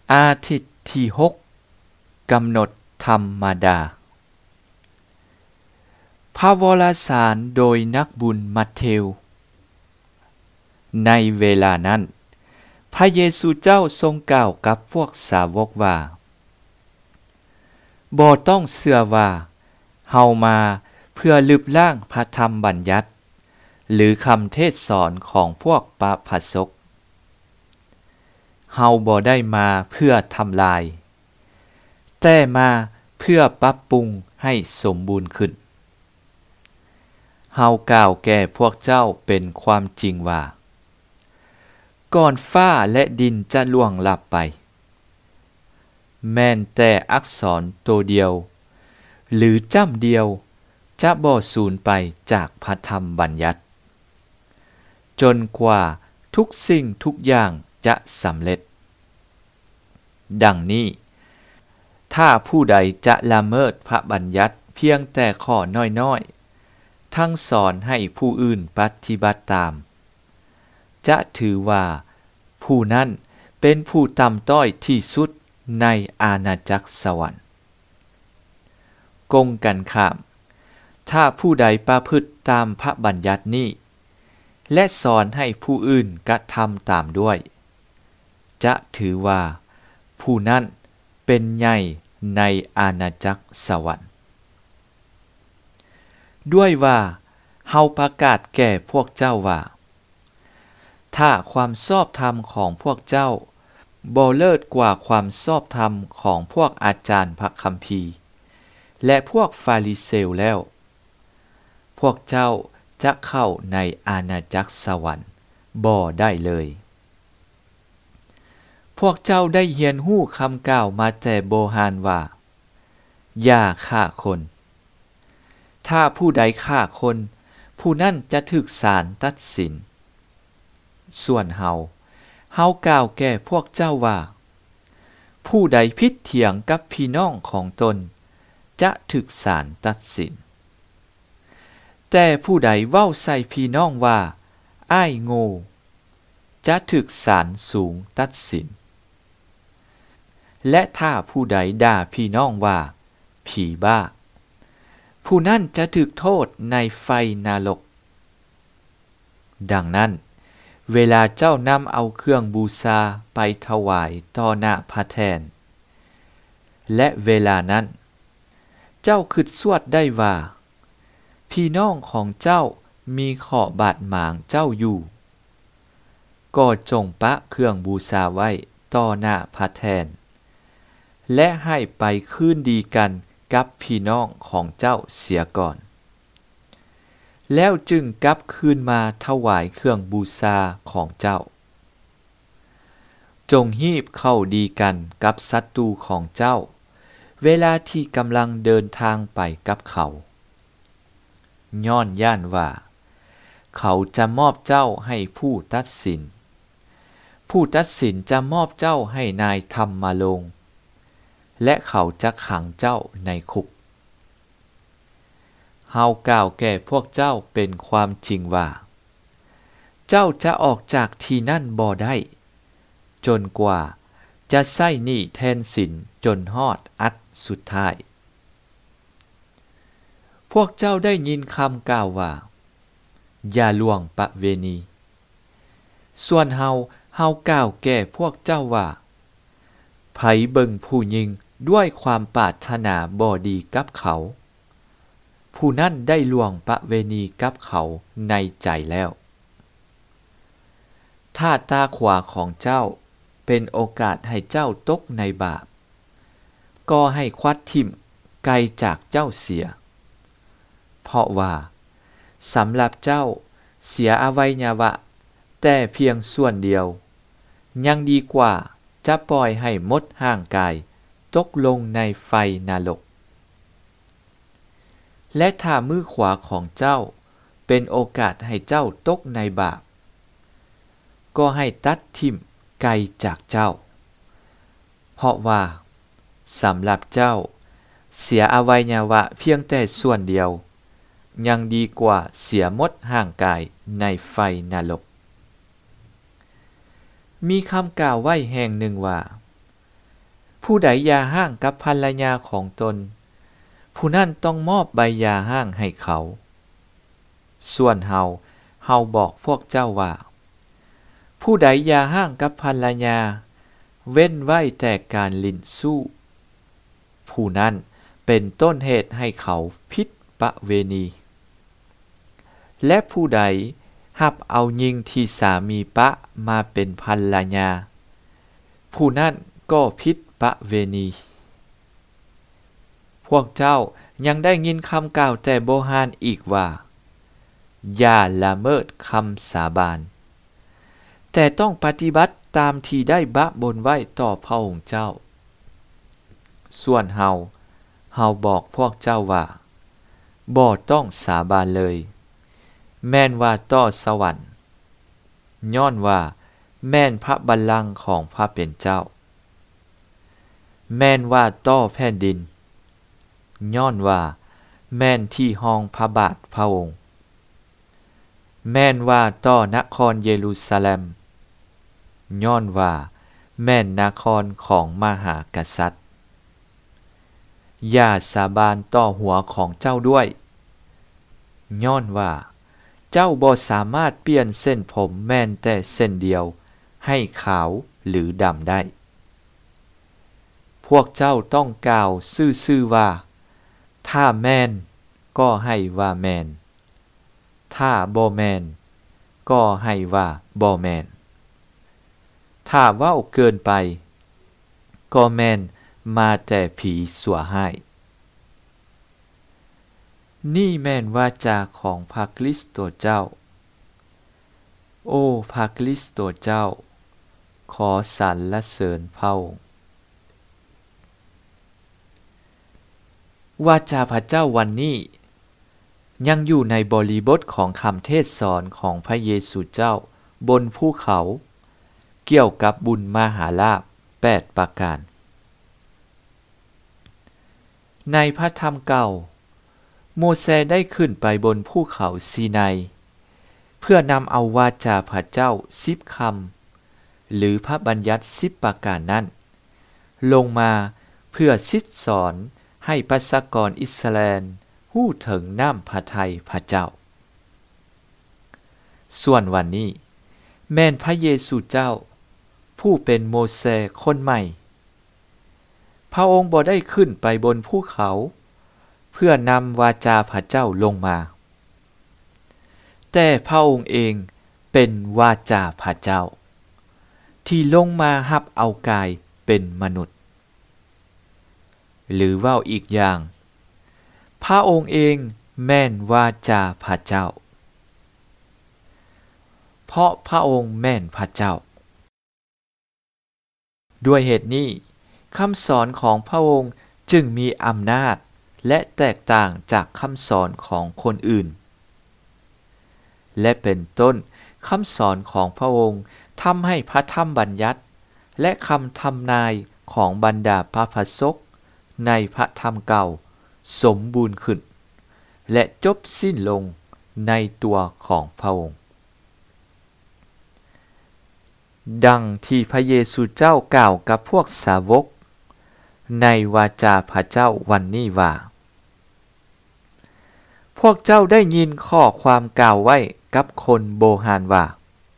อาทิตย์ที่6กำหนดธรรมดาพระวรสารโดยนักบุญมัทธิวในเวลานั้นพระเยซูเจ้าทรงกล่าวกับพวกสาวกว่าบ่ต้องเชื่อว่าเฮามาเพื่อลบล้างพระธรรมบัญญัติหรือคำเทศสอนของพวกปภสกเฮาบ่ได้มาเพื่อทำลายแต่มาเพื่อปรับปรุงให้สมบูรณ์ขึ้นเฮากล่าวแก่พวกเจ้าเป็นความจริงว่าก่อนฟ้าและดินจะล่วงลับไปแม้นแต่อักษรตัวเดียวหรือจ้ำเดียวจะบ่สูญไปจากพระธรรมบัญญัติจนกว่าทุกสิ่งทุกอย่างจะสำเร็จดังนี้ถ้าผู้ใดจะละเมิดพระบัญญัติเพียงแต่ข้อน้อยๆทั้งสอนให้ผู้อื่นปฏิบัติตามจะถือว่าผู้นั้นเป็นผู้ต่ำต้อยที่สุดในอาณาจักรสวรรค์กงกันข้ามถ้าผู้ใดประพฤติตามพระบัญญัตินี้และสอนให้ผู้อื่นกระทำตามด้วยจะถือว่าผู้นั้นเป็นใหญ่ในอาณาจักรสวรรค์ด้วยว่าเฮาประกาศแก่พวกเจ้าว่าถ้าความชอบธรรมของพวกเจ้าบ่เลิศกว่าความชอบธรรมของพวกอาจารย์พระคัมภีร์และพวกฟาริเซลแล้วพวกเจ้าจะเข้าในอาณาจักรสวรรค์บ่ได้เลยพวกเจ้าได้เรียนรู้คำกล่าวมาแต่โบราณว่าอย่าฆ่าคนถ้าผู้ใดฆ่าคนผู้นั้นจะถูกศาลตัดสินส่วนเฮากล่าวแก่พวกเจ้าว่าผู้ใดผิดเถียงกับพี่น้องของตนจะถูกศาลตัดสินแต่ผู้ใดเว้าใส่พี่น้องว่าอ้ายโง่จะถูกศาลสูงตัดสินและถ้าผู้ใดด่าพี่น้องว่าผีบ้าผู้นั้นจะถูกโทษในไฟนรกดังนั้นเวลาเจ้านำเอาเครื่องบูชาไปถวายต่อหน้าพระแทนและเวลานั้นเจ้าคิดสวดได้ว่าพี่น้องของเจ้ามีข้อบาดหมางเจ้าอยู่ก็จงปะเครื่องบูชาไว้ต่อหน้าพระแทนและให้ไปคืนดีกันกับพี่น้องของเจ้าเสียก่อนแล้วจึงกลับคืนมาถวายเครื่องบูชาของเจ้าจงฮีบเข้าดีกันกับศัตรูของเจ้าเวลาที่กำลังเดินทางไปกับเขาย้อนย่านว่าเขาจะมอบเจ้าให้ผู้ตัดสินผู้ตัดสินจะมอบเจ้าให้นายธรรมมาลงและเขาจะขังเจ้าในคุกเฮากล่าวแก่พวกเจ้าเป็นความจริงว่าเจ้าจะออกจากที่นั่นบ่ได้จนกว่าจะใช้หนี้แทนสินจนฮอดอัดสุดท้ายพวกเจ้าได้ยินคำกล่าวว่าอย่าล่วงประเวณีส่วนเฮากล่าวแก่พวกเจ้าว่าไผเบิ่งผู้หญิงด้วยความปรารถนาบ่ดีกับเขาผู้นั้นได้ล่วงประเวณีกับเขาในใจแล้วถ้าตาขวาของเจ้าเป็นโอกาสให้เจ้าตกในบาปก็ให้ควัดทิ่มไกลจากเจ้าเสียเพราะว่าสำหรับเจ้าเสียอวัยวะแต่เพียงส่วนเดียวยังดีกว่าจะปล่อยให้มดห่างกายตกลงในไฟนรกและถ้ามือขวาของเจ้าเป็นโอกาสให้เจ้าตกในบาปก็ให้ตัดทิ่มไกลจากเจ้าเพราะว่าสำหรับเจ้าเสียอวัยวะเพียงแต่ส่วนเดียวยังดีกว่าเสียมดห่างกายในไฟนรกมีคำกล่าวไว้แห่งหนึ่งว่าผู้ใดหย่าร้างกับภรรยาของตนผู้นั้นต้องมอบใบหย่าร้างให้เขาส่วนเฮาบอกพวกเจ้าว่าผู้ใดหย่าร้างกับภรรยาเว้นไว้แต่การลิ้นสู้ผู้นั้นเป็นต้นเหตุให้เขาผิดประเวณีและผู้ใดรับเอาหญิงที่สามีปะมาเป็นภรรยาผู้นั้นก็ผิดประเวณีพวกเจ้ายังได้ยินคำกล่าวแต่โบราณอีกว่าอย่าละเมิดคำสาบานแต่ต้องปฏิบัติตามที่ได้บะบนไว้ต่อพระองค์เจ้าส่วนเฮาบอกพวกเจ้าว่าบ่ต้องสาบานเลยแม่นว่าต่อสวรรค์ย้อนว่าแม่นพระบัลลังก์ของพระเป็นเจ้าแม่นว่าต่อแผ่นดินย้อนว่าแม่นที่ห้องพระบาทพระองค์แม่นว่าต่อนครเยรูซาเล็มย้อนว่าแม่นนครของมหากษัตริย์อย่าสาบานต่อหัวของเจ้าด้วยย้อนว่าเจ้าบ่สามารถเปลี่ยนเส้นผมแม้นแต่เส้นเดียวให้ขาวหรือดำได้พวกเจ้าต้องกล่าวซื่อๆว่าถ้าแม่นก็ให้ว่าแม่นถ้าบ่แม่นก็ให้ว่าบ่แม่นถ้าเว้าเกินไปก็แม่นมาแต่ผีสัวให้นี่แม่นวาจาของพระคริสต์ตัวเจ้าโอ้พระคริสต์ตัวเจ้าขอสรรเสริญพระองค์วาจาพระเจ้าวันนี้ยังอยู่ในบริบทของคำเทศสอนของพระเยซูเจ้าบนภูเขาเกี่ยวกับบุญมหาลาภ8ประการในพระธรรมเก่าโมเสสได้ขึ้นไปบนภูเขาซีไนเพื่อนำเอาวาจาพระเจ้า10คำหรือพระบัญญัติ10ประการนั้นลงมาเพื่อซิดสอนให้ประชากรอิสราเอลฮู้ถึงน้ำพระทัยพระเจ้าส่วนวันนี้แม่นพระเยซูเจ้าผู้เป็นโมเสสคนใหม่พระองค์บ่ได้ขึ้นไปบนภูเขาเพื่อนำวาจาพระเจ้าลงมาแต่พระองค์เองเป็นวาจาพระเจ้าที่ลงมารับเอากายเป็นมนุษย์หรือเว้าอีกอย่างพระองค์เองแม่นวาจาพระเจ้าเพราะพระองค์แม่นพระเจ้าด้วยเหตุนี้คำสอนของพระองค์จึงมีอำนาจและแตกต่างจากคำสอนของคนอื่นและเป็นต้นคำสอนของพระองค์ทำให้พระธรรมบัญญัติและคำทำนายของบรรดาพระพสกในพระธรรมเก่าสมบูรณ์ขึ้นและจบสิ้นลงในตัวของพระองค์ดังที่พระเยซูเจ้ากล่าวกับพวกสาวกในวาจาพระเจ้าวันนี้ว่าพวกเจ้าได้ยินข้อความกล่าวไว้กับคนโบราณว่า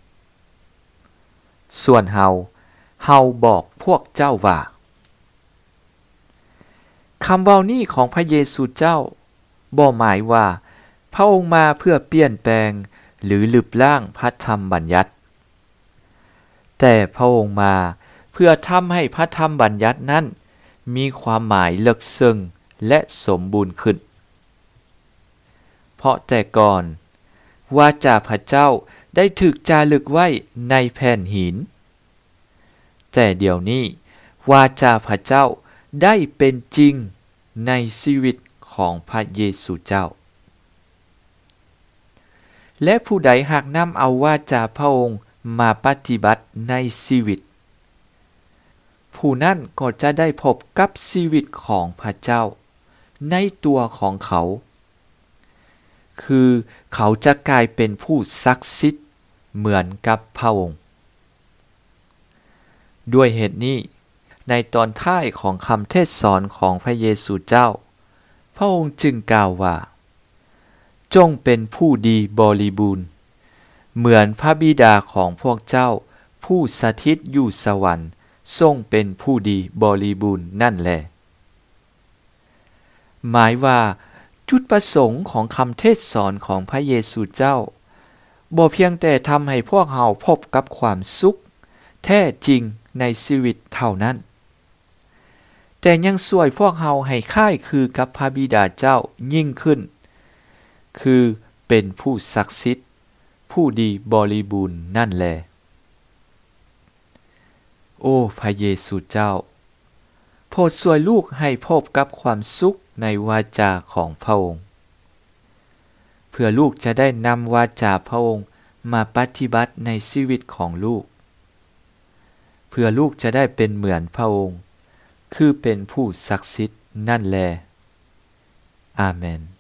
ส่วนเฮาบอกพวกเจ้าว่าคำเว้านี้ของพระเยซูเจ้าบ่หมายว่าพระองค์มาเพื่อเปลี่ยนแปลงหรือลบล้างพระธรรมบัญญัติแต่พระองค์มาเพื่อทำให้พระธรรมบัญญัตินั้นมีความหมายลึกซึ้งและสมบูรณ์ขึ้นเพราะแต่ก่อนวาจาพระเจ้าได้ถูกจารึกไว้ในแผ่นหินแต่เดี๋ยวนี้วาจาพระเจ้าได้เป็นจริงในชีวิตของพระเยซูเจ้าและผู้ใดหากนำเอาวาจาพระองค์มาปฏิบัติในชีวิตผู้นั้นก็จะได้พบกับชีวิตของพระเจ้าในตัวของเขาคือเขาจะกลายเป็นผู้ศักดิ์สิทธิ์เหมือนกับพระองค์ด้วยเหตุนี้ในตอนท้ายของคำเทศสอนของพระเยซูเจ้าพระองค์จึงกล่าวว่าจงเป็นผู้ดีบริบูรณ์เหมือนพระบิดาของพวกเจ้าผู้สถิตอยู่สวรรค์ทรงเป็นผู้ดีบริบูรณ์นั่นแหละหมายว่าจุดประสงค์ของคำเทศสอนของพระเยซูเจ้าบ่เพียงแต่ทำให้พวกเราพบกับความสุขแท้จริงในชีวิตเท่านั้นแต่ยังช่วยพวกเราให้คล้ายคือกับพระบิดาเจ้ายิ่งขึ้นคือเป็นผู้ศักดิ์สิทธิ์ผู้ดีบริบูรณ์นั่นแลโอ้พระเยซูเจ้าโปรดช่วยลูกให้พบกับความสุขในวาจาของพระองค์เพื่อลูกจะได้นำวาจาพระองค์มาปฏิบัติในชีวิตของลูกเพื่อลูกจะได้เป็นเหมือนพระองค์คือเป็นผู้ศักดิ์สิทธิ์นั่นแลอาเมน